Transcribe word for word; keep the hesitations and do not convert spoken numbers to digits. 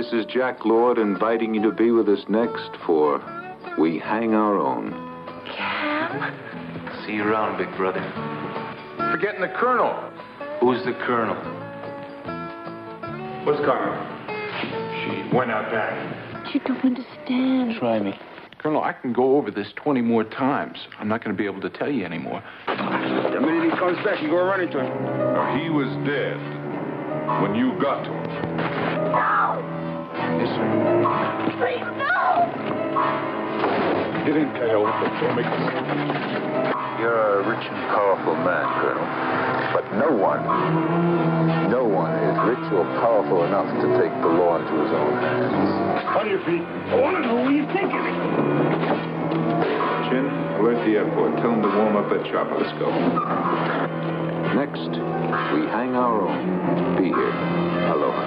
This is Jack Lord inviting you to be with us next for We Hang Our Own. Cam? See you around, big brother. Forgetting the Colonel. Who's the Colonel? What's Carmen? She went out back. You don't understand. Try me. Colonel, I can go over this twenty more times. I'm not going to be able to tell you anymore. The minute he comes back, you go run into him. Now, he was dead when you got to him. No! Listen. Please, no! Get in, Kyle. Don't make a scene. You're a rich and powerful man, Colonel. But no one, no one is rich or powerful enough to take the law into his own hands. On your feet. I want to know where you're thinking. Chin, we're at the airport. Tell them to warm up that chopper. Let's go. Next, We Hang Our Own. Be here. Aloha.